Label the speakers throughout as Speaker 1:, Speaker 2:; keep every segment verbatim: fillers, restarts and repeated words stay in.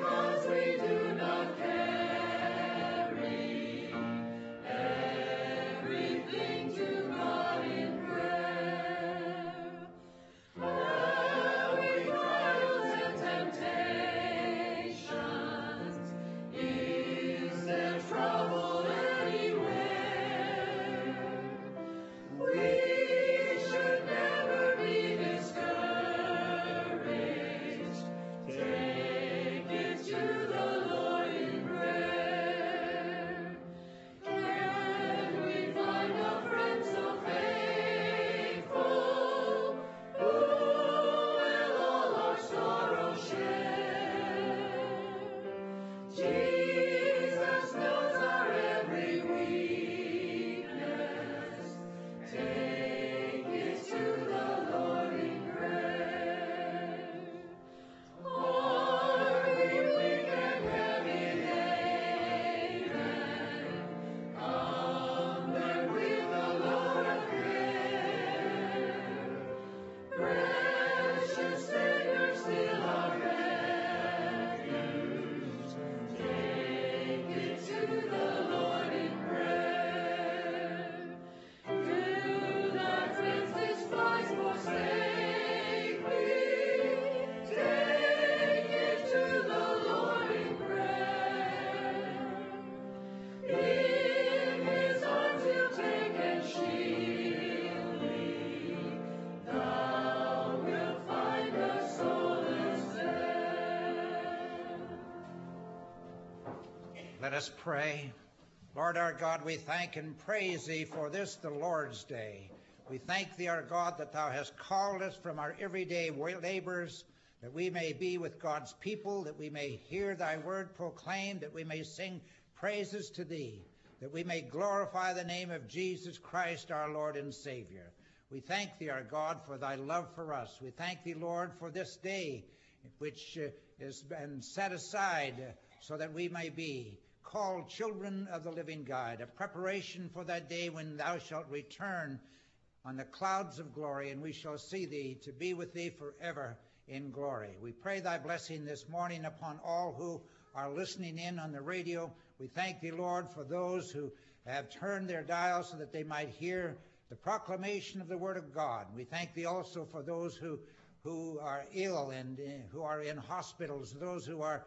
Speaker 1: Let us pray. Lord our God, we thank and praise thee for this, the Lord's Day. We thank thee, our God, that thou hast called us from our everyday labors, that we may be with God's people, that we may hear thy word proclaimed, that we may sing praises to thee, that we may glorify the name of Jesus Christ, our Lord and Savior. We thank thee, our God, for thy love for us. We thank thee, Lord, for this day, which uh, has been set aside uh, so that we may be called children of the living God, a preparation for that day when thou shalt return on the clouds of glory, and we shall see thee, to be with thee forever in glory. We pray thy blessing this morning upon all who are listening in on the radio. We thank thee, Lord, for those who have turned their dials so that they might hear the proclamation of the word of God. We thank thee also for those who who are ill and uh, who are in hospitals, those who are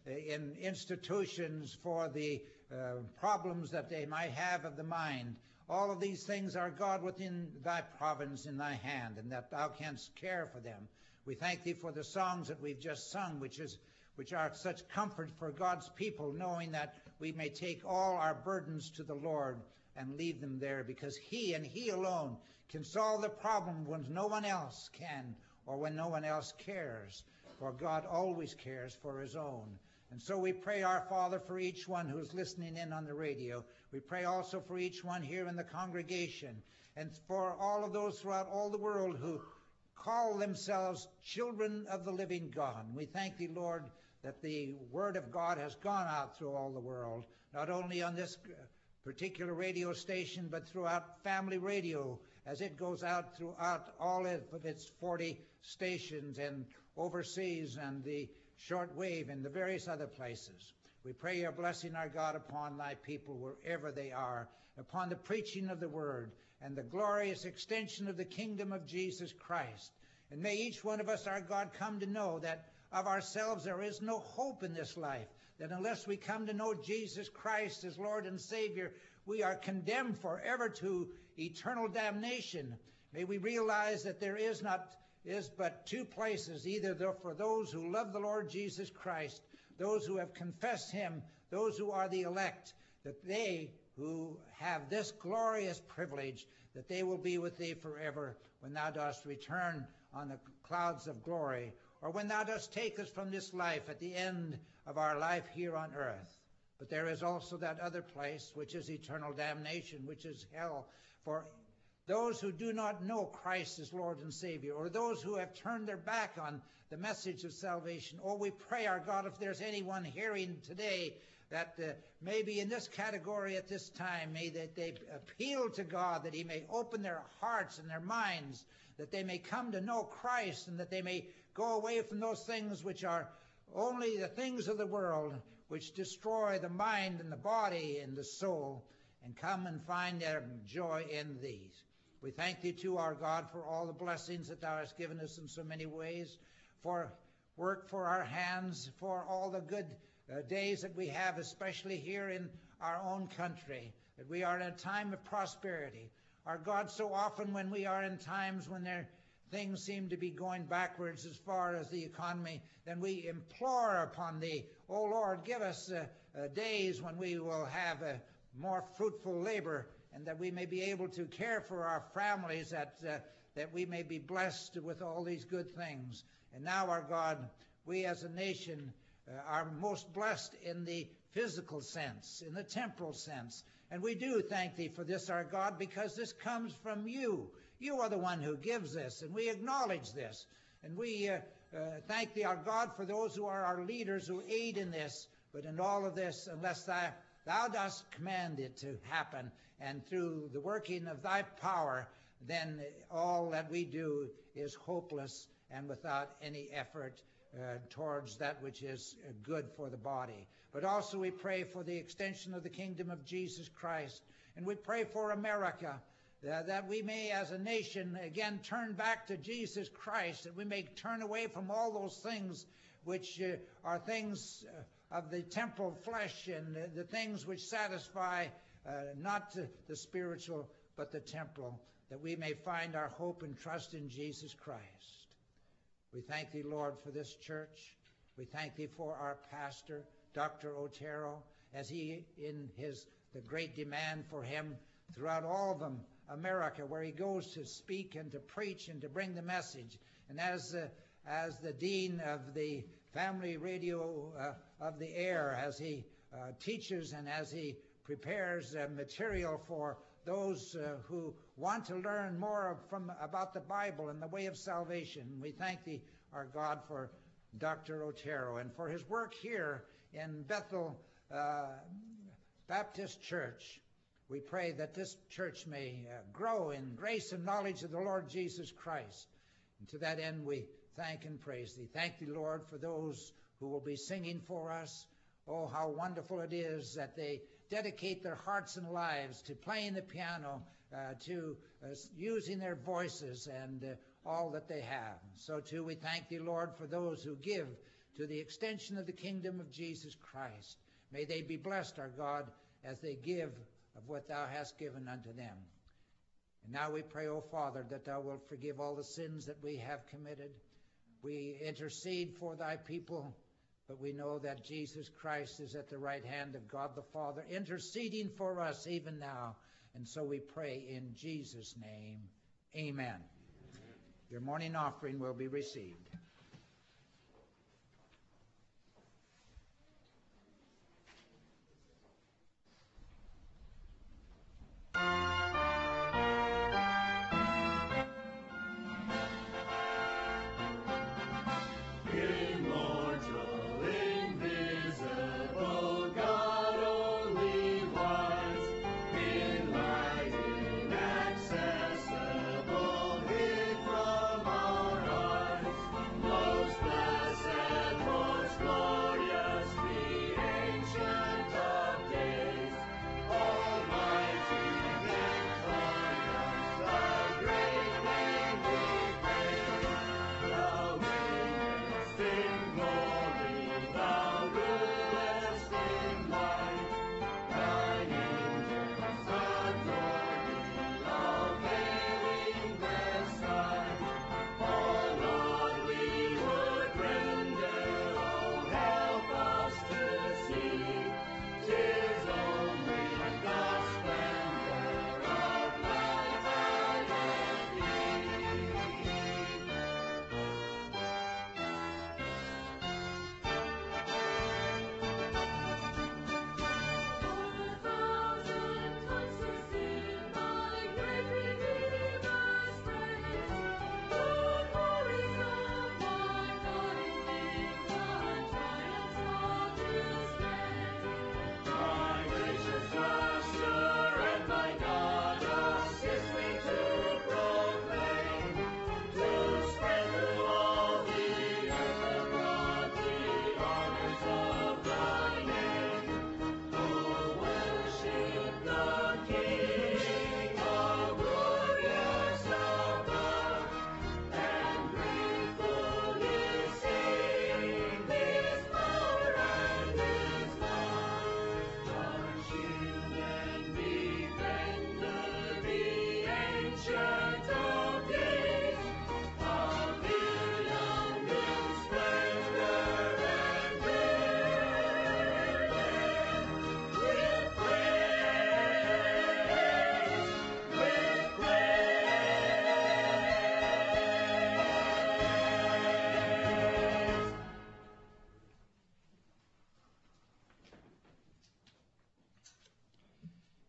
Speaker 1: in institutions for the uh, problems that they might have of the mind. All of these things are, God, within thy providence, in thy hand, and that thou canst care for them. We thank thee for the songs that we've just sung, which is which are such comfort for God's people, knowing that we may take all our burdens to the Lord and leave them there, because he and he alone can solve the problem when no one else can, or when no one else cares. For God always cares for his own. And so we pray, our Father, for each one who's listening in on the radio. We pray also for each one here in the congregation, and for all of those throughout all the world who call themselves children of the living God. We thank thee, Lord, that the word of God has gone out through all the world, not only on this particular radio station, but throughout Family Radio, as it goes out throughout all of its forty stations and overseas, and the shortwave and the various other places. We pray your blessing, our God, upon thy people wherever they are, upon the preaching of the word and the glorious extension of the kingdom of Jesus Christ. And may each one of us, our God, come to know that of ourselves there is no hope in this life, that unless we come to know Jesus Christ as Lord and Savior, we are condemned forever to eternal damnation. May we realize that there is not is but two places, either for those who love the Lord Jesus Christ, those who have confessed him, those who are the elect, that they who have this glorious privilege, that they will be with thee forever when thou dost return on the clouds of glory, or when thou dost take us from this life at the end of our life here on earth. But there is also that other place, which is eternal damnation, which is hell, for those who do not know Christ as Lord and Savior, or those who have turned their back on the message of salvation. Oh, we pray, our God, if there's anyone hearing today that uh, may be in this category at this time, may that they appeal to God, that he may open their hearts and their minds, that they may come to know Christ, and that they may go away from those things which are only the things of the world which destroy the mind and the body and the soul, and come and find their joy in these. We thank thee too, our God, for all the blessings that thou hast given us in so many ways, for work for our hands, for all the good uh, days that we have, especially here in our own country, that we are in a time of prosperity. Our God, so often when we are in times when there things seem to be going backwards as far as the economy, then we implore upon thee, O Lord, give us uh, uh, days when we will have a more fruitful labor, and that we may be able to care for our families, that uh, that we may be blessed with all these good things. And now, our God, we as a nation uh, are most blessed in the physical sense, in the temporal sense. And we do thank thee for this, our God, because this comes from you. You are the one who gives this, and we acknowledge this. And we uh, uh, thank thee, our God, for those who are our leaders who aid in this. But in all of this, unless thou, thou dost command it to happen, and through the working of thy power, then all that we do is hopeless and without any effort uh, towards that which is good for the body. But also we pray for the extension of the kingdom of Jesus Christ. And we pray for America, uh, that we may as a nation again turn back to Jesus Christ, that we may turn away from all those things which uh, are things uh, of the temporal flesh, and uh, the things which satisfy uh, not the, the spiritual but the temporal, that we may find our hope and trust in Jesus Christ. We thank thee, Lord, for this church. We thank thee for our pastor, Doctor Otero, as he, in his the great demand for him throughout all of them, America, where he goes to speak and to preach and to bring the message. And as uh, as the dean of the family radio uh, of the air, as he uh, teaches and as he prepares uh, material for those uh, who want to learn more from about the Bible and the way of salvation. We thank thee, our God, for Doctor Otero and for his work here in Bethel uh, Baptist Church. We pray that this church may uh, grow in grace and knowledge of the Lord Jesus Christ. And to that end, we thank and praise thee. Thank thee, Lord, for those who will be singing for us. Oh, how wonderful it is that they dedicate their hearts and lives to playing the piano, uh, to uh, using their voices and uh, all that they have. So, too, we thank thee, Lord, for those who give to the extension of the kingdom of Jesus Christ. May they be blessed, our God, as they give of what thou hast given unto them. And now we pray, O Father, that thou wilt forgive all the sins that we have committed. We intercede for thy people, but we know that Jesus Christ is at the right hand of God the Father, interceding for us even now. And so we pray in Jesus' name. Amen. Amen. Your morning offering will be received.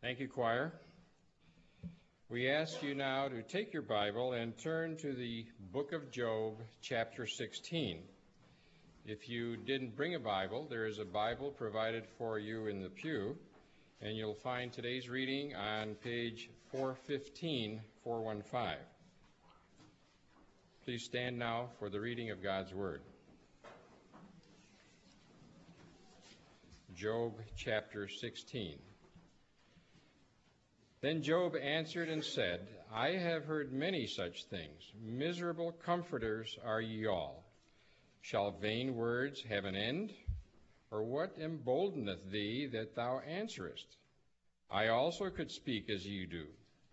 Speaker 2: Thank you, choir. We ask you now to take your Bible and turn to the book of Job, chapter sixteen. If you didn't bring a Bible, there is a Bible provided for you in the pew, and you'll find today's reading on page four fifteen, four fifteen. Please stand now for the reading of God's Word. Job chapter sixteen. Then Job answered and said, I have heard many such things. Miserable comforters are ye all. Shall vain words have an end? Or what emboldeneth thee that thou answerest? I also could speak as ye do.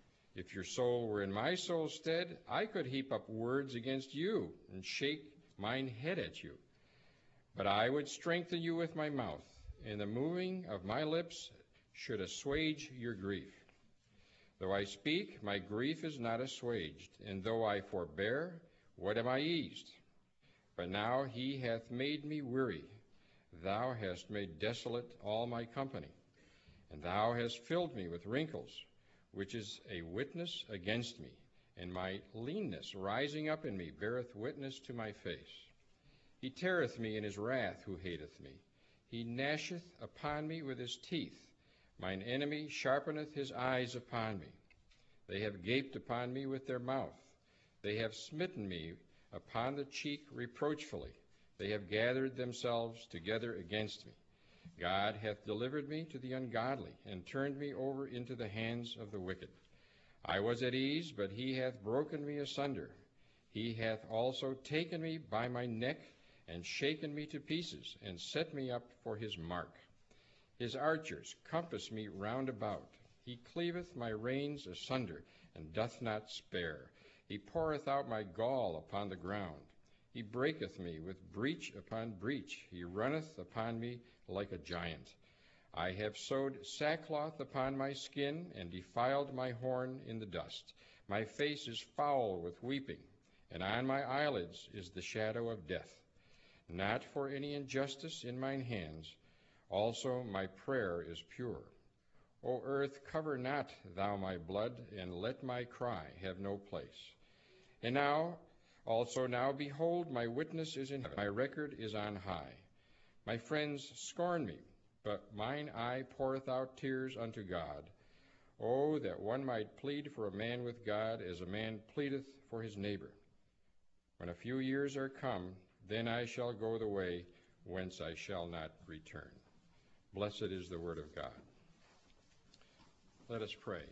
Speaker 2: If your soul were in my soul's stead, I could heap up words against you, and shake mine head at you. But I would strengthen you with my mouth, and the moving of my lips should assuage your grief. Though I speak, my grief is not assuaged, and though I forbear, what am I eased? But now he hath made me weary. Thou hast made desolate all my company, and thou hast filled me with wrinkles, which is a witness against me, and my leanness rising up in me beareth witness to my face. He teareth me in his wrath who hateth me. He gnasheth upon me with his teeth. Mine enemy sharpeneth his eyes upon me. They have gaped upon me with their mouth. They have smitten me upon the cheek reproachfully. They have gathered themselves together against me. God hath delivered me to the ungodly, and turned me over into the hands of the wicked. I was at ease, but he hath broken me asunder. He hath also taken me by my neck, and shaken me to pieces, and set me up for his mark. His archers compass me round about. He cleaveth my reins asunder, and doth not spare. He poureth out my gall upon the ground. He breaketh me with breach upon breach. He runneth upon me like a giant. I have sewed sackcloth upon my skin, and defiled my horn in the dust. My face is foul with weeping, and on my eyelids is the shadow of death. Not for any injustice in mine hands, also my prayer is pure. O earth, cover not thou my blood, and let my cry have no place. And now, also now, behold, my witness is in heaven, my record is on high. My friends scorn me, but mine eye poureth out tears unto God. Oh, that one might plead for a man with God, as a man pleadeth for his neighbor. When a few years are come, then I shall go the way whence I shall not return. Blessed is the word of God. Let us pray.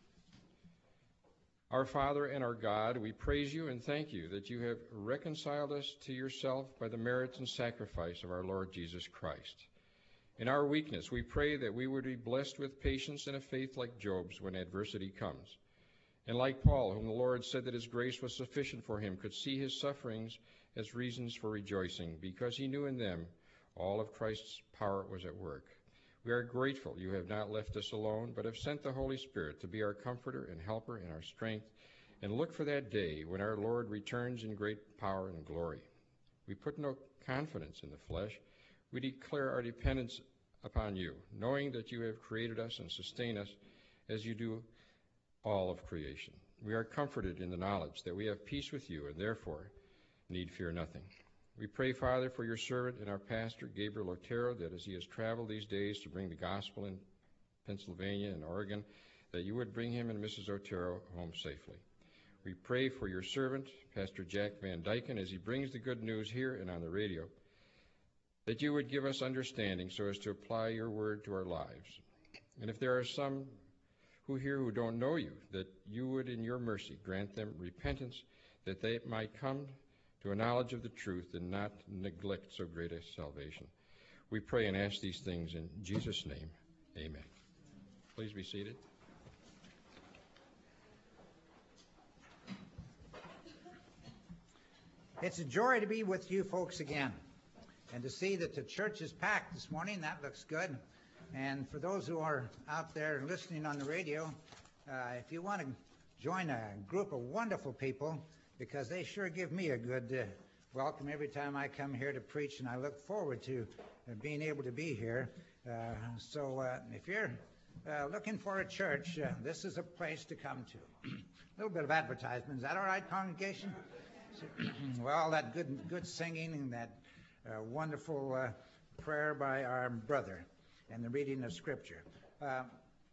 Speaker 2: Our Father and our God, we praise you and thank you that you have reconciled us to yourself by the merits and sacrifice of our Lord Jesus Christ. In our weakness, we pray that we would be blessed with patience and a faith like Job's when adversity comes. And like Paul, whom the Lord said that his grace was sufficient for him, could see his sufferings as reasons for rejoicing, because he knew in them all of Christ's power was at work. We are grateful you have not left us alone, but have sent the Holy Spirit to be our comforter and helper and our strength, and look for that day when our Lord returns in great power and glory. We put no confidence in the flesh. We declare our dependence upon you, knowing that you have created us and sustain us as you do all of creation. We are comforted in the knowledge that we have peace with you, and therefore need fear nothing. We pray, Father, for your servant and our pastor, Gabriel Otero, that as he has traveled these days to bring the gospel in Pennsylvania and Oregon, that you would bring him and Missus Otero home safely. We pray for your servant, Pastor Jack Van Dyken, as he brings the good news here and on the radio, that you would give us understanding so as to apply your word to our lives. And if there are some who here who don't know you, that you would in your mercy grant them repentance, that they might come to a knowledge of the truth and not neglect so great a salvation. We pray and ask these things in Jesus' name. Amen. Please be seated.
Speaker 1: It's a joy to be with you folks again, and to see that the church is packed this morning. That looks good. And for those who are out there listening on the radio, uh, if you want to join a group of wonderful people, because they sure give me a good uh, welcome every time I come here to preach, and I look forward to uh, being able to be here. Uh, so uh, if you're uh, looking for a church, uh, this is a place to come to. A little bit of advertisement. Is that all right, congregation? Well, that good good singing and that uh, wonderful uh, prayer by our brother and the reading of Scripture. Uh,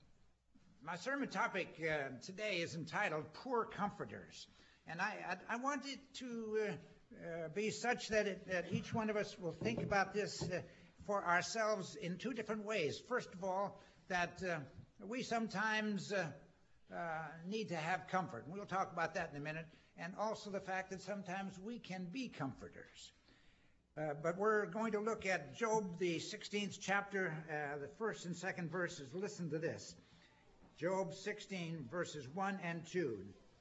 Speaker 1: my sermon topic uh, today is entitled Poor Comforters. And I, I, I want it to uh, uh, be such that, it, that each one of us will think about this uh, for ourselves in two different ways. First of all, that uh, we sometimes uh, uh, need to have comfort. And we'll talk about that in a minute. And also the fact that sometimes we can be comforters. Uh, but we're going to look at Job, the sixteenth chapter, uh, the first and second verses. Listen to this. Job sixteen, verses one and two.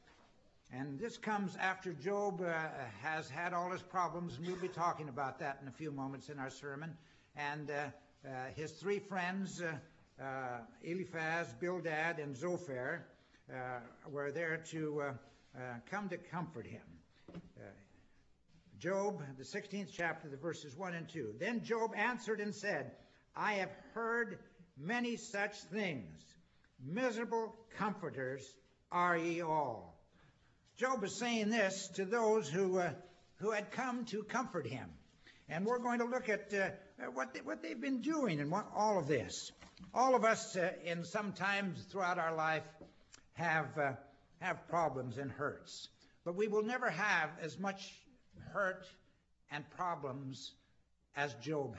Speaker 1: And this comes after Job uh, has had all his problems, and we'll be talking about that in a few moments in our sermon. And uh, uh, his three friends, uh, uh, Eliphaz, Bildad, and Zophar, uh, were there to uh, uh, come to comfort him. Uh, Job, the sixteenth chapter, the verses one and two. Then Job answered and said, I have heard many such things. Miserable comforters are ye all. Job is saying this to those who uh, who had come to comfort him. And we're going to look at uh, what, they, what they've been doing and what, all of this. All of us uh, in some times throughout our life have, uh, have problems and hurts. But we will never have as much hurt and problems as Job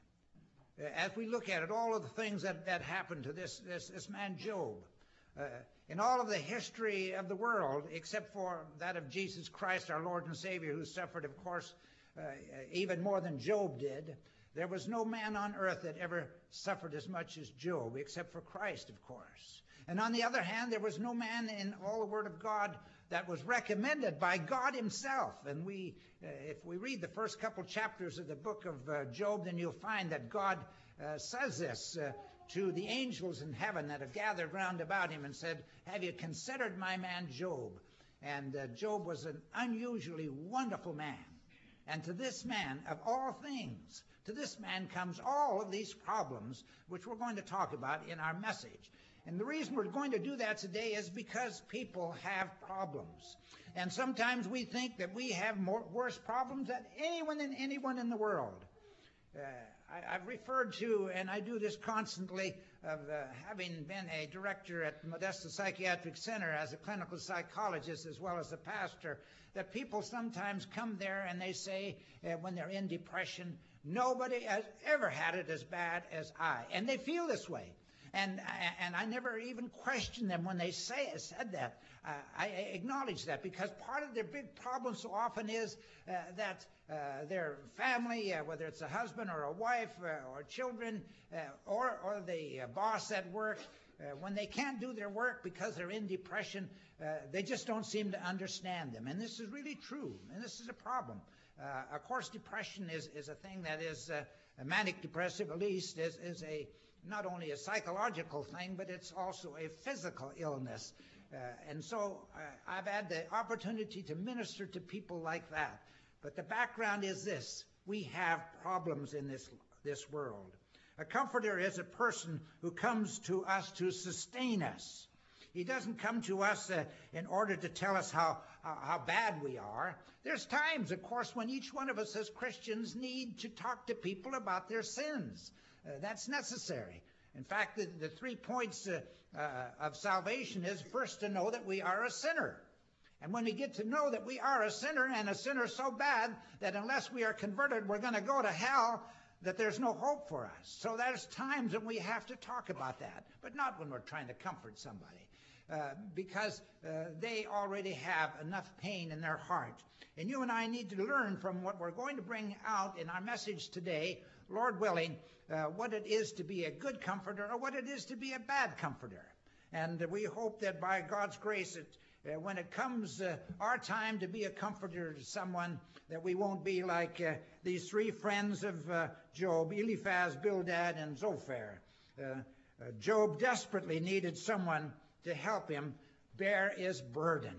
Speaker 1: had. Uh, as we look at it, all of the things that, that happened to this, this, this man Job, uh, in all of the history of the world, except for that of Jesus Christ, our Lord and Savior, who suffered, of course, uh, even more than Job did, there was no man on earth that ever suffered as much as Job, except for Christ, of course. And on the other hand, there was no man in all the Word of God that was recommended by God himself. And we, uh, if we read the first couple chapters of the book of uh, Job, then you'll find that God uh, says this uh, to the angels in heaven that have gathered round about him and said, have you considered my man Job? And uh, Job was an unusually wonderful man. And to this man, of all things, to this man comes all of these problems, which we're going to talk about in our message. And the reason we're going to do that today is because people have problems. And sometimes we think that we have more, worse problems than anyone than anyone in the world. Uh, I, I've referred to, and I do this constantly, of uh, having been a director at Modesto Psychiatric Center as a clinical psychologist as well as a pastor, that people sometimes come there and they say, uh, when they're in depression, nobody has ever had it as bad as I. And they feel this way. And and I never even question them when they say said that. Uh, I acknowledge that because part of their big problem so often is uh, that uh, their family, uh, whether it's a husband or a wife uh, or children uh, or, or the uh, boss at work, uh, when they can't do their work because they're in depression, uh, they just don't seem to understand them. And this is really true, and this is a problem. Uh, of course, depression is, is a thing that is uh, a manic depressive, at least, is, is a not only a psychological thing, but it's also a physical illness. Uh, and so uh, I've had the opportunity to minister to people like that. But the background is this. We have problems in this, this world. A comforter is a person who comes to us to sustain us. He doesn't come to us uh, in order to tell us how, how, how bad we are. There's times, of course, when each one of us as Christians need to talk to people about their sins. Uh, that's necessary. In fact, the, the three points uh, uh, of salvation is first to know that we are a sinner. And when we get to know that we are a sinner, and a sinner so bad that unless we are converted, we're going to go to hell, that there's no hope for us. So there's times when we have to talk about that, but not when we're trying to comfort somebody. Uh, because uh, they already have enough pain in their heart. And you and I need to learn from what we're going to bring out in our message today, Lord willing, uh, what it is to be a good comforter or what it is to be a bad comforter. And uh, we hope that by God's grace, it, uh, when it comes uh, our time to be a comforter to someone, that we won't be like uh, these three friends of uh, Job, Eliphaz, Bildad, and Zophar. Uh, uh, Job desperately needed someone to help him bear his burden.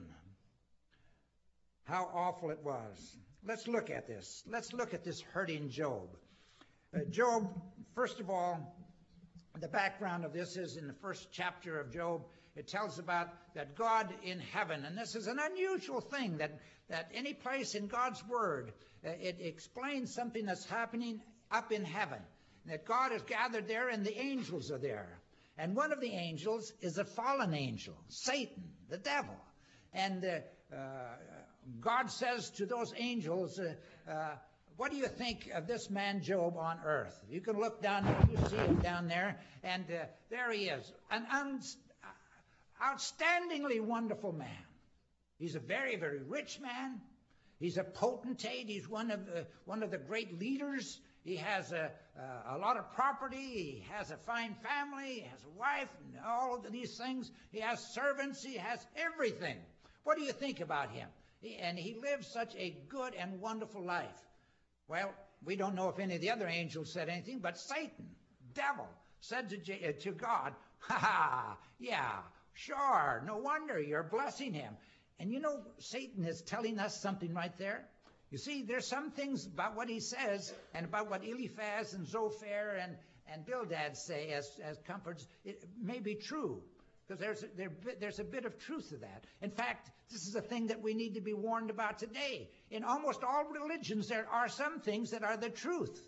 Speaker 1: How awful it was. Let's look at this. Let's look at this hurting Job. Uh, Job, first of all, the background of this is in the first chapter of Job. It tells about that God in heaven, and this is an unusual thing, that, that any place in God's Word, uh, it explains something that's happening up in heaven, that God is gathered there and the angels are there. And one of the angels is a fallen angel, Satan, the devil. And uh, uh, God says to those angels, uh, uh, what do you think of this man Job on earth? You can look down there, you see him down there, and uh, there he is, an un outstandingly wonderful man. He's a very, very rich man. He's a potentate. He's one of the, one of the great leaders. He has a, uh, a lot of property. He has a fine family. He has a wife and all of these things. He has servants. He has everything. What do you think about him? He, and he lives such a good and wonderful life. Well, we don't know if any of the other angels said anything, but Satan, devil, said to, J uh, to God, ha ha, yeah, sure, no wonder you're blessing him. And you know, Satan is telling us something right there. You see, there's some things about what he says and about what Eliphaz and Zophar and, and Bildad say as, as comforts. It may be true, because there's, there, there's a bit of truth to that. In fact, this is a thing that we need to be warned about today. In almost all religions, there are some things that are the truth,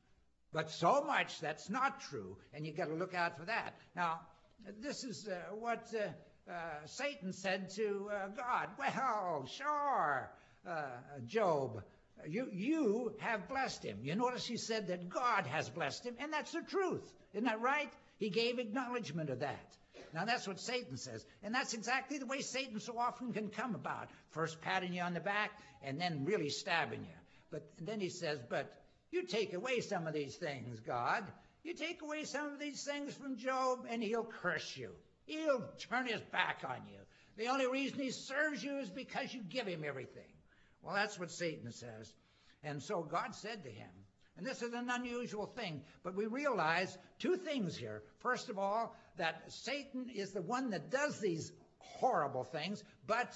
Speaker 1: but so much that's not true, and you've got to look out for that. Now, this is uh, what uh, uh, Satan said to uh, God. Well, sure, uh, Job, you, you have blessed him. You notice he said that God has blessed him, and that's the truth. Isn't that right? He gave acknowledgement of that. Now, that's what Satan says, and that's exactly the way Satan so often can come about. First patting you on the back, and then really stabbing you. But then he says, but you take away some of these things, God. You take away some of these things from Job, and he'll curse you. He'll turn his back on you. The only reason he serves you is because you give him everything. Well, that's what Satan says. And so God said to him, and this is an unusual thing, but we realize two things here. First of all, that Satan is the one that does these horrible things, but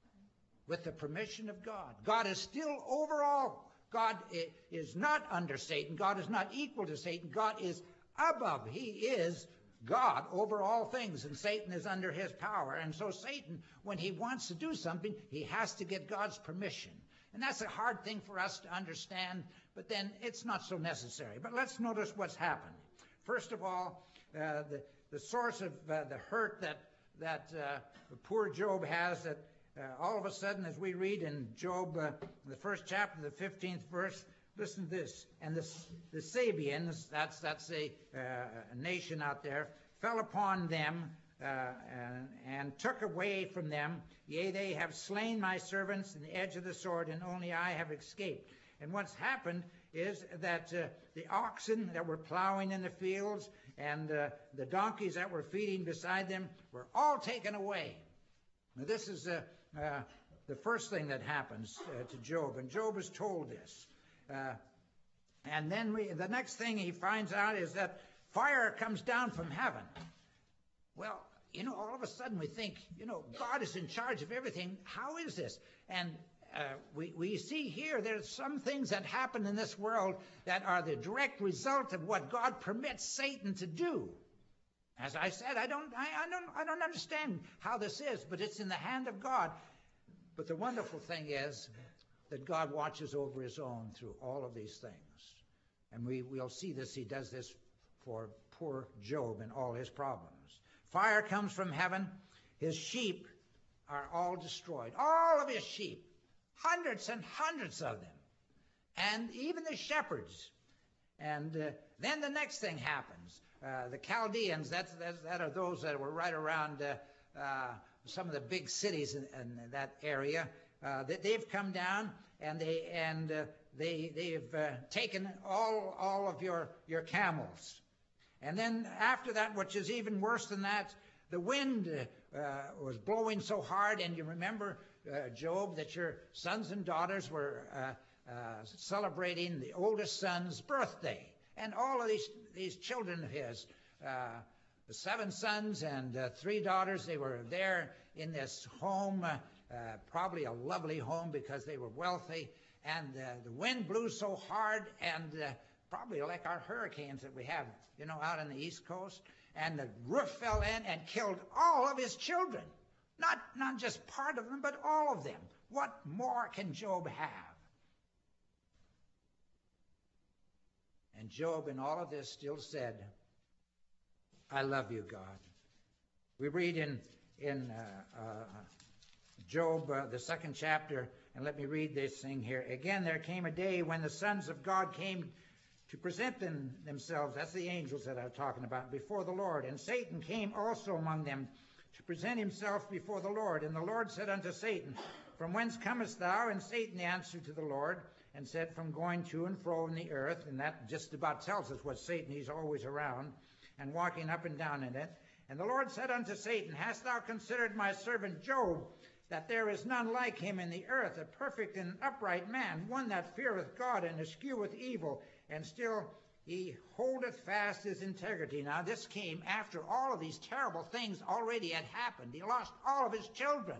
Speaker 1: with the permission of God. God is still over all. God is not under Satan. God is not equal to Satan. God is above. He is God over all things, and Satan is under his power. And so Satan, when he wants to do something, he has to get God's permission. And that's a hard thing for us to understand, but then it's not so necessary. But let's notice what's happened. First of all, uh, the, the source of uh, the hurt that, that uh, poor Job has, that uh, all of a sudden, as we read in Job, uh, the first chapter, the fifteenth verse, listen to this. And the, the Sabians, that's, that's a, uh, a nation out there, fell upon them uh, and, and took away from them. Yea, they have slain my servants in the edge of the sword, and only I have escaped. And what's happened is that uh, the oxen that were plowing in the fields and uh, the donkeys that were feeding beside them were all taken away. Now, this is uh, uh, the first thing that happens uh, to Job, and Job is told this. Uh, and then we, the next thing he finds out is that fire comes down from heaven. Well, you know, all of a sudden we think, you know, God is in charge of everything. How is this? And uh, we, we see here there's some things that happen in this world that are the direct result of what God permits Satan to do. As I said, I don't, I, I don't, I don't understand how this is, but it's in the hand of God. But the wonderful thing is that God watches over his own through all of these things. And we, we'll see this. He does this for poor Job and all his problems. Fire comes from heaven. His sheep are all destroyed. All of his sheep. Hundreds and hundreds of them. And even the shepherds. And uh, then the next thing happens. Uh, the Chaldeans, that's, that's, that are those that were right around uh, uh, some of the big cities in, in that area. Uh, they, they've come down and they and uh, they they've uh, taken all all of your your camels. And then after that, which is even worse than that, the wind uh, was blowing so hard. And you remember, uh, Job, that your sons and daughters were uh, uh, celebrating the oldest son's birthday. And all of these, these children of his, uh, the seven sons and uh, three daughters, they were there in this home, uh, uh, probably a lovely home because they were wealthy. And uh, the wind blew so hard, and uh, probably like our hurricanes that we have, you know, out on the East Coast. And the roof fell in and killed all of his children. Not, not just part of them, but all of them. What more can Job have? And Job, in all of this, still said, I love you, God. We read in, in uh, uh, Job, uh, the second chapter, and let me read this thing here. Again, there came a day when the sons of God came to present them, themselves, that's the angels that I'm talking about, before the Lord. And Satan came also among them to present himself before the Lord. And the Lord said unto Satan, From whence comest thou? And Satan answered to the Lord, and said, From going to and fro in the earth. And that just about tells us what Satan, he's always around, and walking up and down in it. And the Lord said unto Satan, Hast thou considered my servant Job, that there is none like him in the earth, a perfect and upright man, one that feareth God and escheweth evil, and still he holdeth fast his integrity. Now this came after all of these terrible things already had happened. He lost all of his children.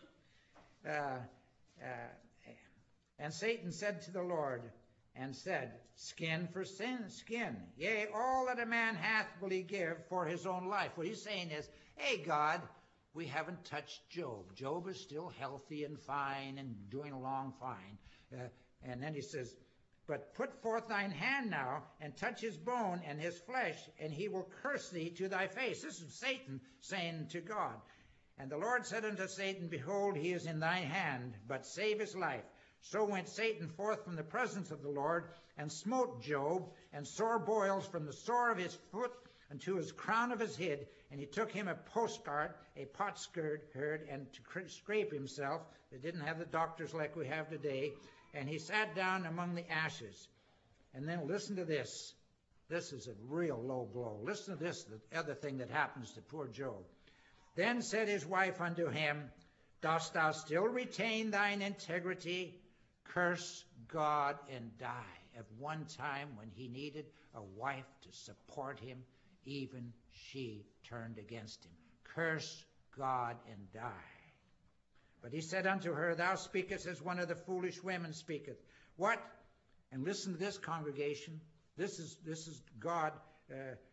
Speaker 1: Uh, uh, and Satan said to the Lord, and said, Skin for sin, skin. Yea, all that a man hath will he give for his own life. What he's saying is, hey, God, we haven't touched Job. Job is still healthy and fine and doing along fine. Uh, and then he says, But put forth thine hand now, and touch his bone and his flesh, and he will curse thee to thy face. This is Satan saying to God. And the Lord said unto Satan, Behold, he is in thine hand, but save his life. So went Satan forth from the presence of the Lord, and smote Job, and sore boils from the sore of his foot unto his crown of his head. And he took him a postcard, a potsherd, and to scrape himself. They didn't have the doctors like we have today. And he sat down among the ashes. And then listen to this. This is a real low blow. Listen to this, the other thing that happens to poor Job. Then said his wife unto him, Dost thou still retain thine integrity? Curse God and die. At one time when he needed a wife to support him, even she turned against him. Curse God and die. But he said unto her, Thou speakest as one of the foolish women speaketh. What? And listen to this, congregation. This is this is God, uh,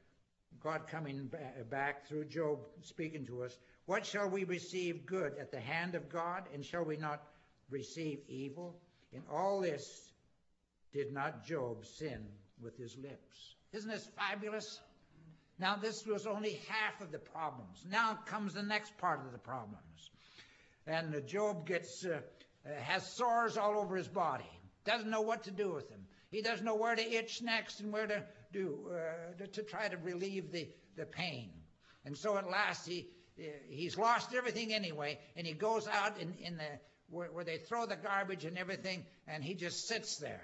Speaker 1: God coming back through Job speaking to us. What shall we receive good at the hand of God, and shall we not receive evil? In all this did not Job sin with his lips. Isn't this fabulous? Now this was only half of the problems. Now comes the next part of the problems. And uh, Job gets uh, uh, has sores all over his body. Doesn't know what to do with them. He doesn't know where to itch next and where to do uh, to, to try to relieve the, the pain. And so at last he uh, he's lost everything anyway, and he goes out in, in the where, where they throw the garbage and everything, and he just sits there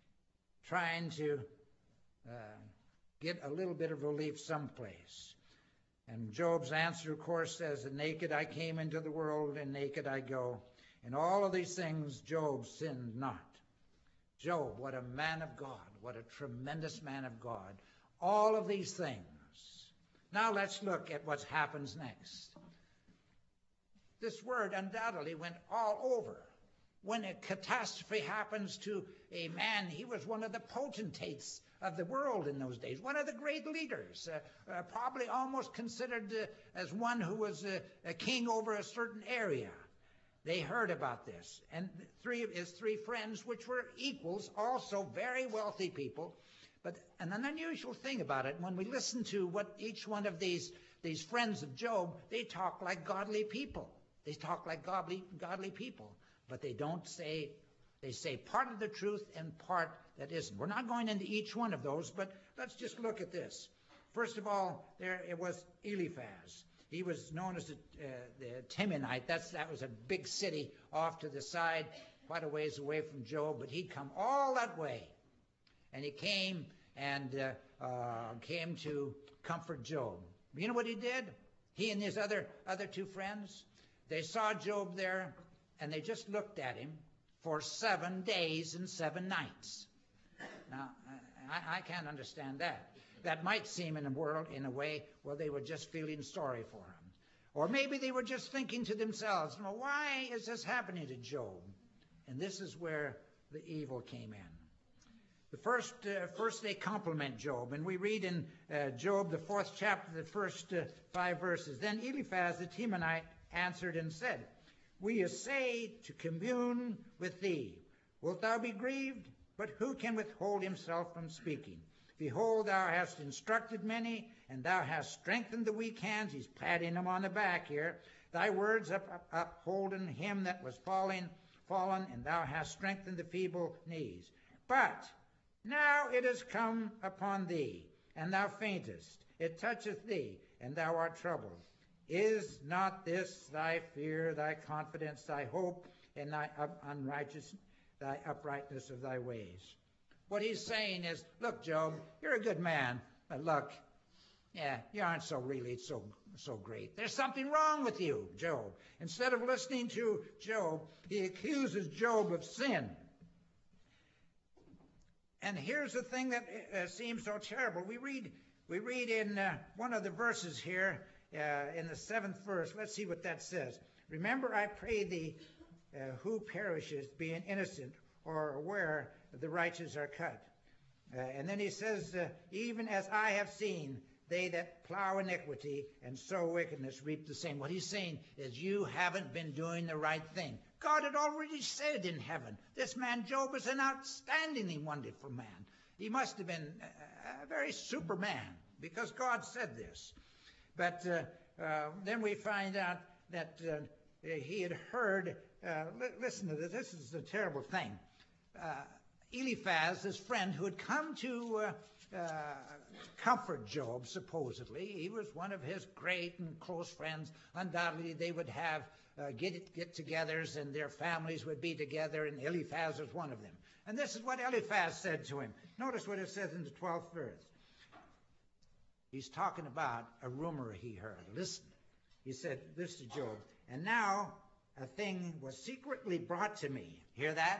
Speaker 1: trying to uh, get a little bit of relief someplace. And Job's answer, of course, says, Naked I came into the world, and naked I go. In all of these things, Job sinned not. Job, what a man of God, what a tremendous man of God. All of these things. Now let's look at what happens next. This word undoubtedly went all over. When a catastrophe happens to a man, he was one of the potentates of the world in those days, one of the great leaders, uh, uh, probably almost considered uh, as one who was uh, a king over a certain area. They heard about this, and three of his three friends, which were equals, also very wealthy people. But an unusual thing about it, when we listen to what each one of these, these friends of Job, they talk like godly people. They talk like godly, godly people, but they don't say, they say part of the truth and part that isn't. We're not going into each one of those, but let's just look at this. First of all, there it was Eliphaz. He was known as the, uh, the Temanite. That's, that was a big city off to the side, quite a ways away from Job, but he'd come all that way. And he came and uh, uh, came to comfort Job. You know what he did? He and his other, other two friends, they saw Job there, and they just looked at him for seven days and seven nights. Now, I, I can't understand that. That might seem in a world, in a way, well, they were just feeling sorry for him. Or maybe they were just thinking to themselves, well, why is this happening to Job? And this is where the evil came in. The first, uh, first they compliment Job, and we read in uh, Job, the fourth chapter, the first uh, five verses. Then Eliphaz the Temanite answered and said, We essay to commune with thee. Wilt thou be grieved? But who can withhold himself from speaking? Behold, thou hast instructed many, and thou hast strengthened the weak hands. He's patting them on the back here. Thy words up, up, upholden him that was falling, fallen, and thou hast strengthened the feeble knees. But now it is come upon thee, and thou faintest. It toucheth thee, and thou art troubled. Is not this thy fear, thy confidence, thy hope, and thy unrighteous, thy uprightness of thy ways? What he's saying is, look, Job, you're a good man, but look, yeah, you aren't so really so so great. There's something wrong with you, Job. Instead of listening to Job, he accuses Job of sin. And here's the thing that uh, seems so terrible. We read, we read in uh, one of the verses here, uh, in the seventh verse. Let's see what that says. Remember, I pray thee, uh, who perishes, being innocent, or aware that the righteous are cut. Uh, and then he says, uh, even as I have seen, they that plow iniquity and sow wickedness reap the same. What he's saying is you haven't been doing the right thing. God had already said in heaven, this man Job is an outstandingly wonderful man. He must have been a, a very superman because God said this. But uh, uh, then we find out that uh, he had heard, uh, li- listen to this, this is a terrible thing. Uh, Eliphaz, his friend, who had come to uh, uh, comfort Job, supposedly. He was one of his great and close friends. Undoubtedly, they would have uh, get, get-togethers, and their families would be together, and Eliphaz was one of them. And this is what Eliphaz said to him. Notice what it says in the twelfth verse. He's talking about a rumor he heard. Listen. He said this to Job. And now a thing was secretly brought to me. Hear that?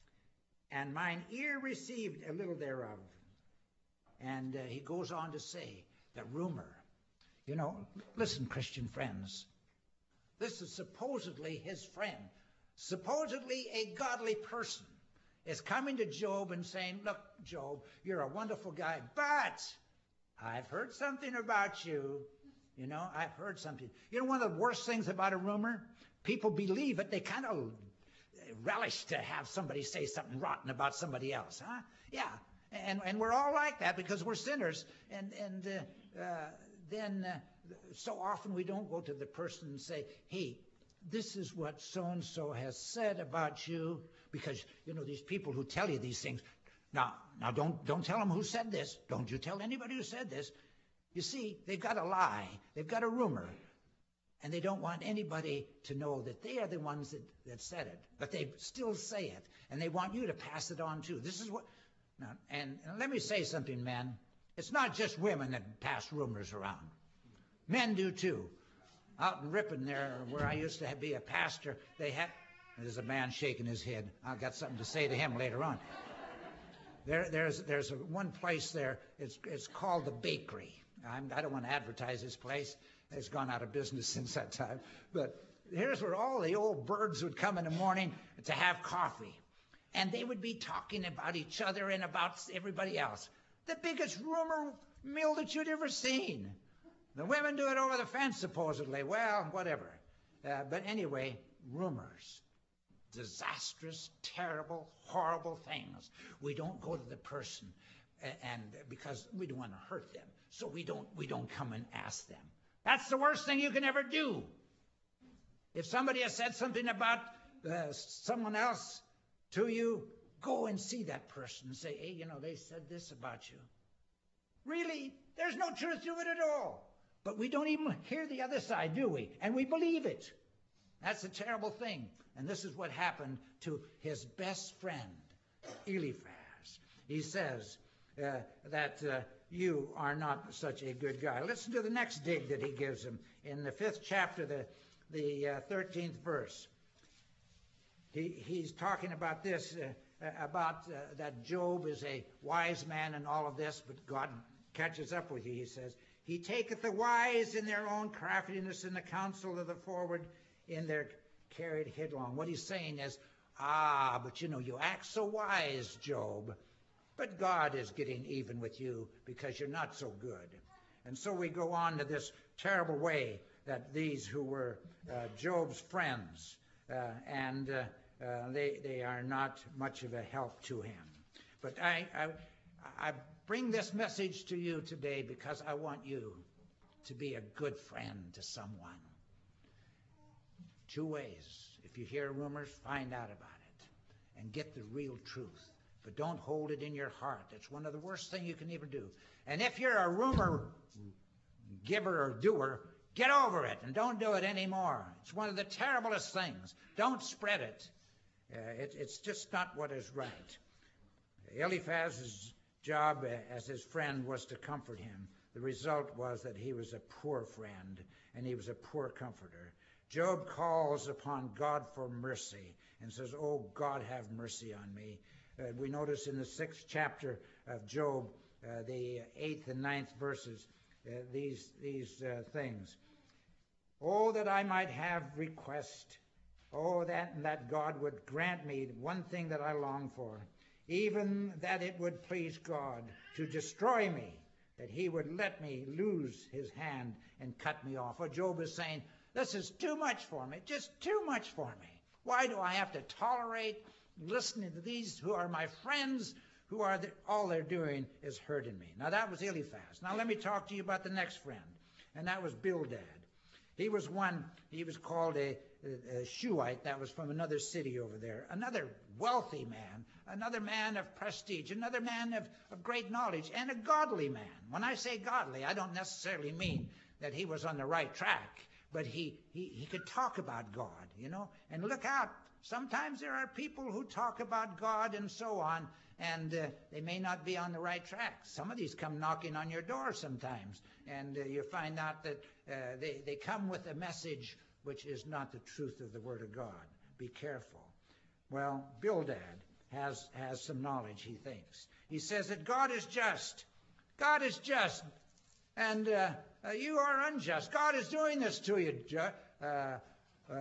Speaker 1: And mine ear received a little thereof. And uh, he goes on to say, the rumor. You know, listen, Christian friends. This is supposedly his friend. Supposedly a godly person is coming to Job and saying, look, Job, you're a wonderful guy, but I've heard something about you. You know, I've heard something. You know, one of the worst things about a rumor? People believe it. They kind of relish to have somebody say something rotten about somebody else, huh? Yeah, and and we're all like that because we're sinners, and and uh, uh, then uh, so often we don't go to the person and say, hey, this is what so-and-so has said about you, because, you know, these people who tell you these things, now, now don't don't tell them who said this. Don't you tell anybody who said this. You see, they've got a lie. They've got a rumor. And they don't want anybody to know that they are the ones that, that said it. But they still say it. And they want you to pass it on, too. This is what... Now, and, and let me say something, men. It's not just women that pass rumors around. Men do, too. Out in Ripon there, where I used to be a pastor, they had... There's a man shaking his head. I've got something to say to him later on. There, there's there's a, one place there. It's, it's called the Bakery. I'm, I don't want to advertise this place. It's gone out of business since that time. But here's where all the old birds would come in the morning to have coffee. And they would be talking about each other and about everybody else. The biggest rumor mill that you'd ever seen. The women do it over the fence, supposedly. Well, whatever. Uh, but anyway, rumors. Disastrous, terrible, horrible things. We don't go to the person and because we don't want to hurt them. So we don't we don't come and ask them. That's the worst thing you can ever do. If somebody has said something about uh, someone else to you, go and see that person and say, hey, you know, they said this about you. Really? There's no truth to it at all. But we don't even hear the other side, do we? And we believe it. That's a terrible thing. And this is what happened to his best friend, Eliphaz. He says uh, that uh, you are not such a good guy. Listen to the next dig that he gives him in the fifth chapter, the, the uh, thirteenth verse. He, he's talking about this, uh, about uh, that Job is a wise man and all of this, but God catches up with you, he says. He taketh the wise in their own craftiness, in the counsel of the forward in their carried headlong. What he's saying is, ah, but you know, you act so wise, Job, but God is getting even with you because you're not so good. And so we go on to this terrible way that these who were uh, Job's friends, uh, and uh, uh, they, they are not much of a help to him. But I, I, I bring this message to you today because I want you to be a good friend to someone. Two ways. If you hear rumors, find out about it and get the real truth. But don't hold it in your heart. It's one of the worst things you can even do. And if you're a rumor giver or doer, get over it and don't do it anymore. It's one of the terriblest things. Don't spread it. Uh, it it's just not what is right. Eliphaz's job as his friend was to comfort him. The result was that he was a poor friend and he was a poor comforter. Job calls upon God for mercy and says, "Oh, God, have mercy on me." Uh, we notice in the sixth chapter of Job, uh, the eighth and ninth verses, uh, these, these uh, things. "Oh, that I might have request. Oh, that, that God would grant me one thing that I long for, even that it would please God to destroy me, that he would let me lose his hand and cut me off." What Job is saying, this is too much for me, just too much for me. Why do I have to tolerate listening to these who are my friends, who are the, all they're doing is hurting me? Now, that was Eliphaz. Now, let me talk to you about the next friend, and that was Bildad. He was one, he was called a, a, a Shuhite. That was from another city over there. Another wealthy man, another man of prestige, another man of, of great knowledge, and a godly man. When I say godly, I don't necessarily mean that he was on the right track, but he, he, he could talk about God, you know. And look out, sometimes there are people who talk about God and so on, and uh, they may not be on the right track. Some of these come knocking on your door sometimes, and uh, you find out that uh, they, they come with a message which is not the truth of the Word of God. Be careful. Well, Bildad has, has some knowledge, he thinks. He says that God is just. God is just. And uh, uh, you are unjust. God is doing this to you, jo- uh, uh,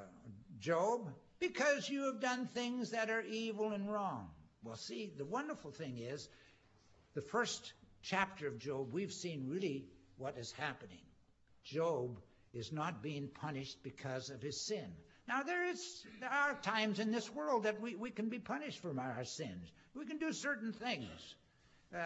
Speaker 1: Job, because you have done things that are evil and wrong. Well, see, the wonderful thing is, the first chapter of Job, we've seen really what is happening. Job is not being punished because of his sin. Now, there is there are times in this world that we, we can be punished for our sins. We can do certain things. Uh,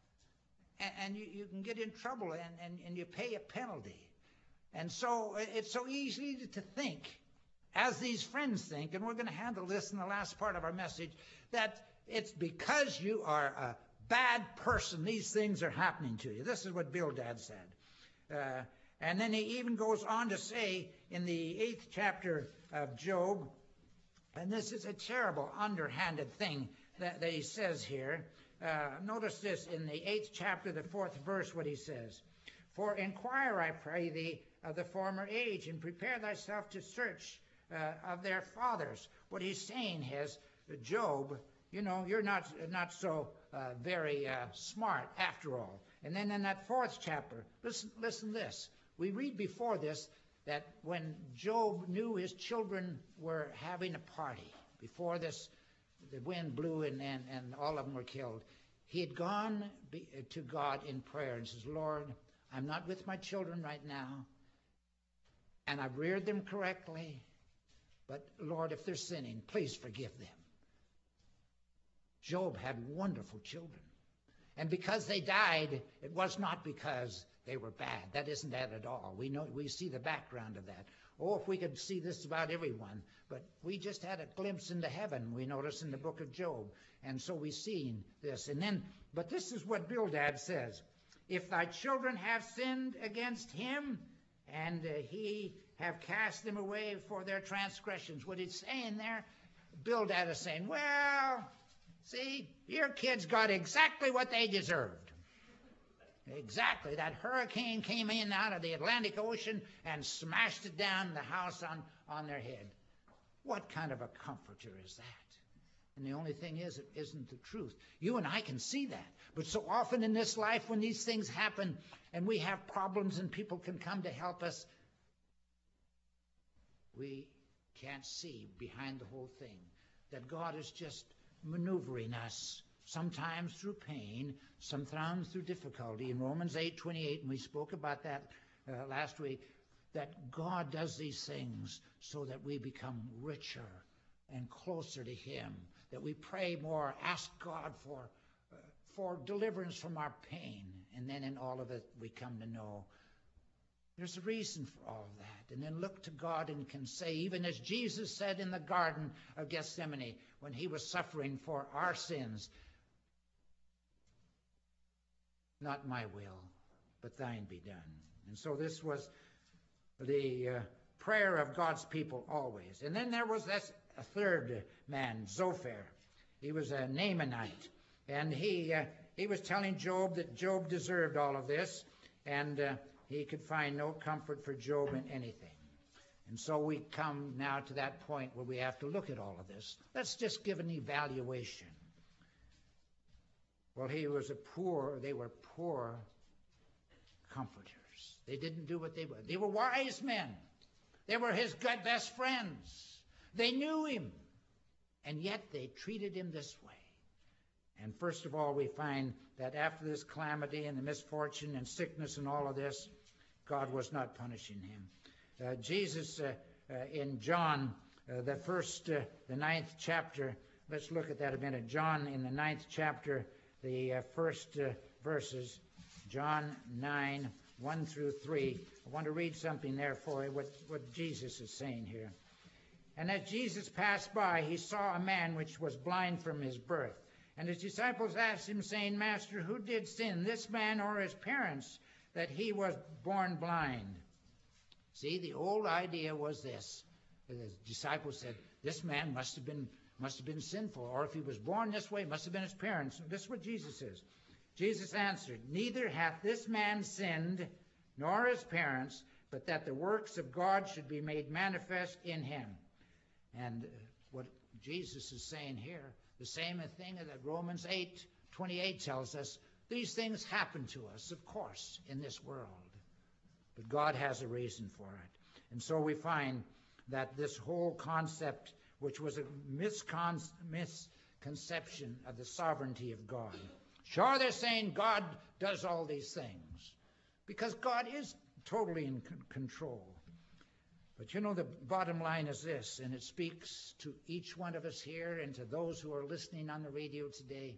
Speaker 1: and and you, you can get in trouble, and, and, and you pay a penalty. And so it's so easy to think, as these friends think, and we're going to handle this in the last part of our message, that it's because you are a bad person, these things are happening to you. This is what Bildad said. Uh, and then he even goes on to say in the eighth chapter of Job, and this is a terrible underhanded thing that, that he says here. Uh, notice this in the eighth chapter, the fourth verse, what he says. "For inquire, I pray thee, of the former age, and prepare thyself to search uh, of their fathers." What he's saying is, Job, you know, you're not not so uh, very uh, smart after all. And then in that fourth chapter, listen, listen this. We read before this that when Job knew his children were having a party, before this, the wind blew and, and, and all of them were killed, he had gone be, to God in prayer and says, "Lord, I'm not with my children right now, and I've reared them correctly, but Lord, if they're sinning, please forgive them." Job had wonderful children. And because they died, it was not because they were bad. That isn't that at all. We know, we see the background of that. Oh, if we could see this about everyone. But we just had a glimpse into heaven, we notice in the book of Job. And so we've seen this. And then, but this is what Bildad says. "If thy children have sinned against him, and uh, he have cast them away for their transgressions." What he's saying there, Bildad is saying, well, see, your kids got exactly what they deserved. Exactly. That hurricane came in out of the Atlantic Ocean and smashed it down the house on, on their head. What kind of a comforter is that? And the only thing is, it isn't the truth. You and I can see that. But so often in this life, when these things happen and we have problems and people can come to help us, we can't see behind the whole thing that God is just maneuvering us sometimes through pain, sometimes through difficulty. In Romans eight twenty-eight, and we spoke about that uh, last week, that God does these things so that we become richer and closer to Him, that we pray more, ask God for, uh, for deliverance from our pain, and then in all of it we come to know there's a reason for all of that. And then look to God and can say, even as Jesus said in the Garden of Gethsemane when He was suffering for our sins, not my will, but thine be done. And so this was the uh, prayer of God's people always. And then there was this a third man, Zophar. He was a Naamanite. And he, uh, he was telling Job that Job deserved all of this, and uh, he could find no comfort for Job in anything. And so we come now to that point where we have to look at all of this. Let's just give an evaluation. Well, he was a poor, they were poor comforters. They didn't do what they were. They were wise men. They were his good best friends. They knew him. And yet they treated him this way. And first of all, we find that after this calamity and the misfortune and sickness and all of this, God was not punishing him. Uh, Jesus, uh, uh, in John, uh, the first, uh, the ninth chapter, let's look at that a minute. John, in the ninth chapter, the uh, first uh, verses, John nine, one through three. I want to read something there for you, what, what Jesus is saying here. And as Jesus passed by, he saw a man which was blind from his birth. And his disciples asked him, saying, Master, who did sin, this man or his parents, that he was born blind? See, the old idea was this. The disciples said, this man must have been must have been sinful, or if he was born this way, it must have been his parents. This is what Jesus says. Jesus answered, neither hath this man sinned, nor his parents, but that the works of God should be made manifest in him. And what Jesus is saying here, the same thing that Romans eight twenty-eight tells us, these things happen to us, of course, in this world. But God has a reason for it. And so we find that this whole concept, which was a miscon- misconception of the sovereignty of God. Sure, they're saying God does all these things, because God is totally in c- control. But you know, the bottom line is this, and it speaks to each one of us here and to those who are listening on the radio today.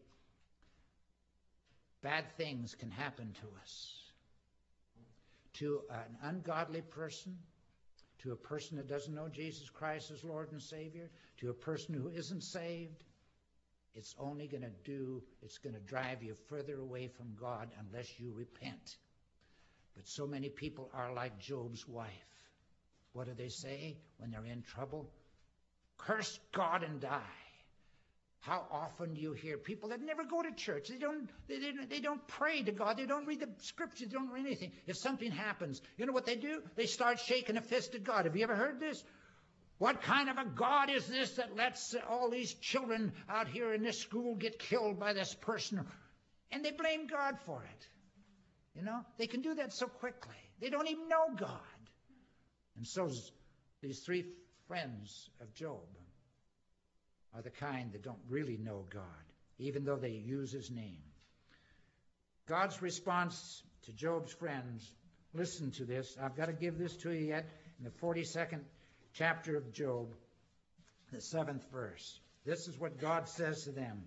Speaker 1: Bad things can happen to us. To an ungodly person, to a person that doesn't know Jesus Christ as Lord and Savior, to a person who isn't saved, it's only going to do, it's going to drive you further away from God unless you repent. But so many people are like Job's wife. What do they say when they're in trouble? Curse God and die. How often do you hear people that never go to church? They don't, they, they, they don't pray to God. They don't read the scriptures. They don't read anything. If something happens, you know what they do? They start shaking a fist at God. Have you ever heard this? What kind of a God is this that lets all these children out here in this school get killed by this person? And they blame God for it. You know, they can do that so quickly. They don't even know God. And so these three friends of Job are the kind that don't really know God, even though they use his name. God's response to Job's friends, listen to this. I've got to give this to you yet in the forty-second chapter of Job, the seventh verse. This is what God says to them.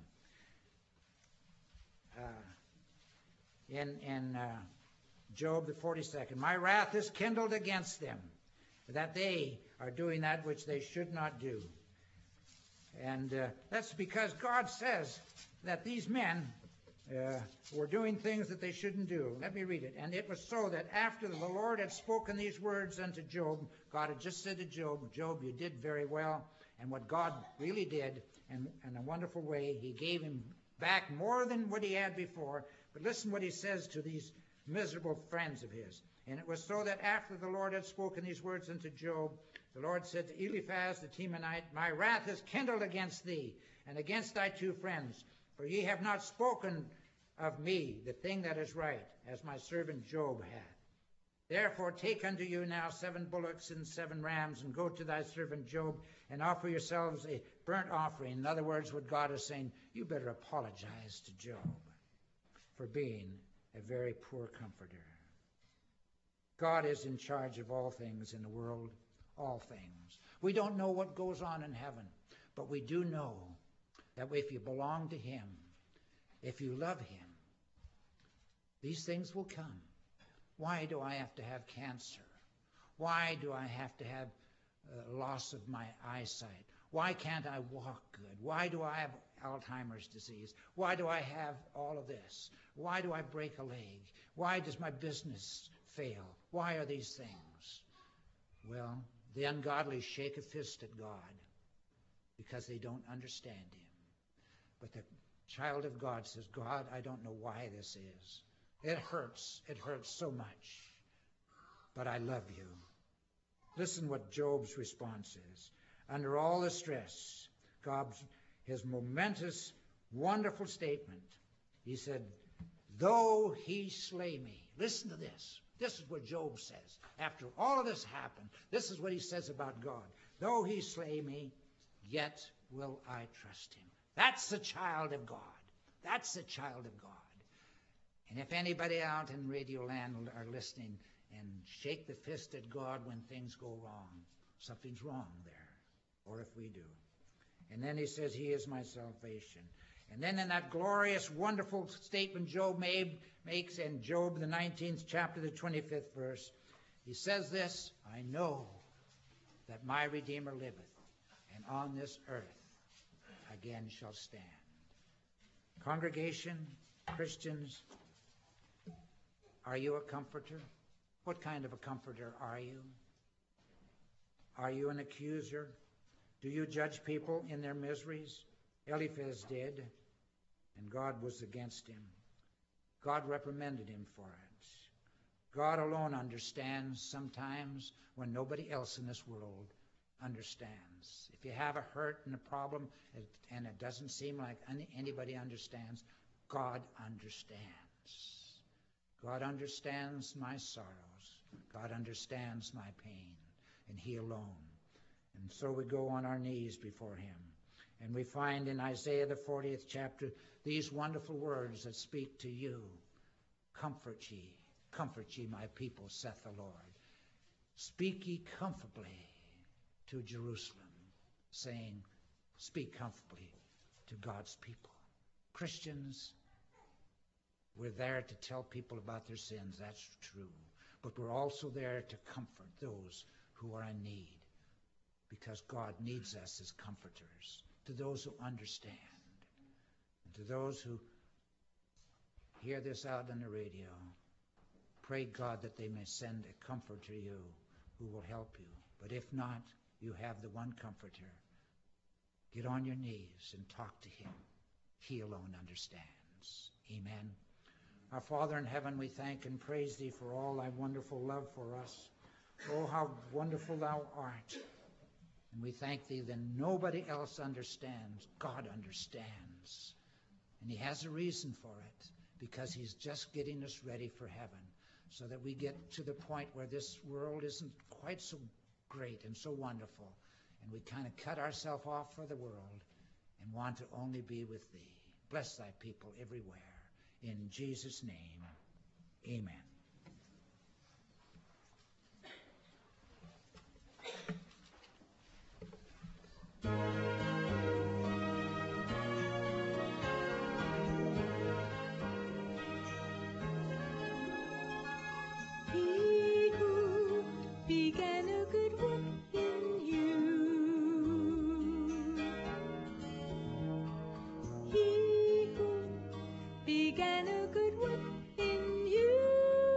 Speaker 1: Uh, in in uh, Job, the forty-second, my wrath is kindled against them, that they are doing that which they should not do. And uh, that's because God says that these men uh, were doing things that they shouldn't do. Let me read it. And it was so that after the Lord had spoken these words unto Job, God had just said to Job, Job, you did very well. And what God really did, and in a wonderful way, he gave him back more than what he had before. But listen what he says to these miserable friends of his. And it was so that after the Lord had spoken these words unto Job, the Lord said to Eliphaz the Temanite, my wrath is kindled against thee, and against thy two friends, for ye have not spoken of me the thing that is right, as my servant Job hath. Therefore take unto you now seven bullocks and seven rams, and go to thy servant Job, and offer yourselves a burnt offering. In other words, what God is saying, you better apologize to Job for being a very poor comforter. God is in charge of all things in the world, all things. We don't know what goes on in heaven, but we do know that if you belong to him, if you love him, these things will come. Why do I have to have cancer? Why do I have to have uh, loss of my eyesight? Why can't I walk good? Why do I have Alzheimer's disease? Why do I have all of this? Why do I break a leg? Why does my business fail? Why are these things? Well, the ungodly shake a fist at God because they don't understand him. But the child of God says, God, I don't know why this is. It hurts. It hurts so much. But I love you. Listen what Job's response is. Under all the stress, God's, his momentous, wonderful statement, he said, though he slay me. Listen to this. This is what Job says. After all of this happened, this is what he says about God. Though he slay me, yet will I trust him. That's the child of God. That's the child of God. And if anybody out in Radio Land are listening and shake the fist at God when things go wrong, something's wrong there. Or if we do. And then he says, he is my salvation. And then in that glorious, wonderful statement Job made, makes in Job, the nineteenth chapter, the twenty-fifth verse, he says this, I know that my Redeemer liveth, and on this earth again shall stand. Congregation, Christians, are you a comforter? What kind of a comforter are you? Are you an accuser? Do you judge people in their miseries? Eliphaz did, and God was against him. God reprimanded him for it. God alone understands sometimes when nobody else in this world understands. If you have a hurt and a problem and it doesn't seem like anybody understands, God understands. God understands my sorrows. God understands my pain, and he alone. And so we go on our knees before him. And we find in Isaiah the fortieth chapter these wonderful words that speak to you. Comfort ye, comfort ye my people, saith the Lord. Speak ye comfortably to Jerusalem, saying, speak comfortably to God's people. Christians, we're there to tell people about their sins, that's true. But we're also there to comfort those who are in need, because God needs us as comforters, to those who understand, and to those who hear this out on the radio. Pray God that they may send a comforter to you who will help you. But if not, you have the one comforter. Get on your knees and talk to him. He alone understands. Amen. Our Father in heaven, we thank and praise thee for all thy wonderful love for us. Oh, how wonderful thou art. And we thank thee that nobody else understands. God understands. And he has a reason for it, because he's just getting us ready for heaven, so that we get to the point where this world isn't quite so great and so wonderful, and we kind of cut ourselves off for the world and want to only be with thee. Bless thy people everywhere. In Jesus' name, amen.
Speaker 3: Began a good work in you.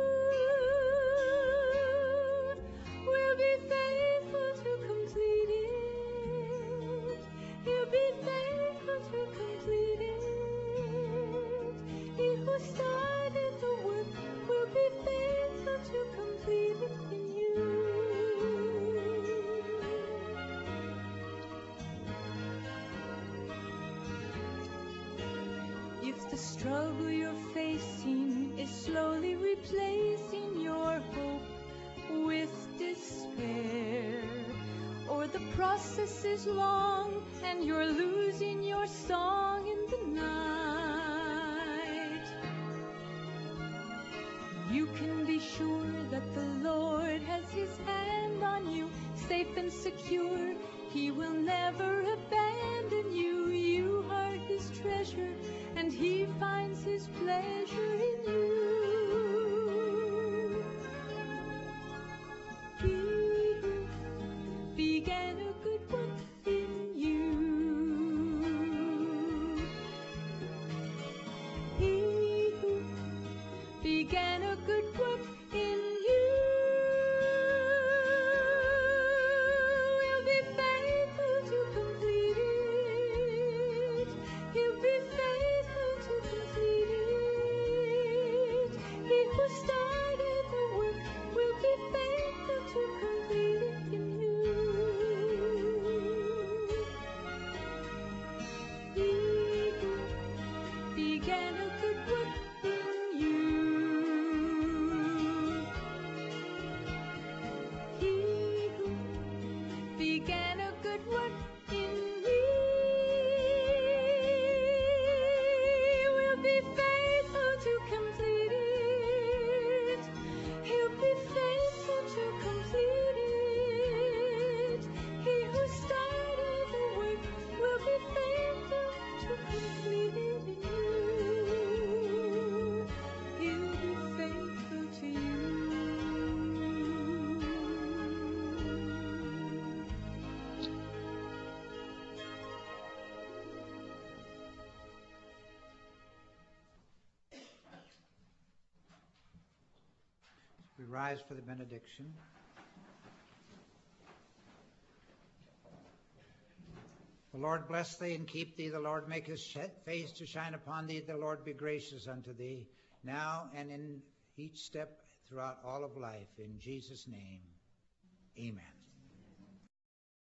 Speaker 3: process is long, and you're losing your song in the night. You can be sure that the Lord has his hand on you, safe and secure. He will never abandon you. You are his treasure, and he finds his pleasure in you. He who began a good work in you, he who began a good work in you will be faithful to complete it. He'll be faithful to complete it. He who started the work will be faithful to complete it in you. He who began a good work in you, he who began a good work in me will be faithful to complete it. He'll be faithful to complete it. He who started the work will be faithful to complete it in you. He'll be faithful to you.
Speaker 1: We rise for the benediction. The Lord bless thee and keep thee. The Lord make his sh- face to shine upon thee. The Lord be gracious unto thee, now and in each step throughout all of life. In Jesus' name, amen.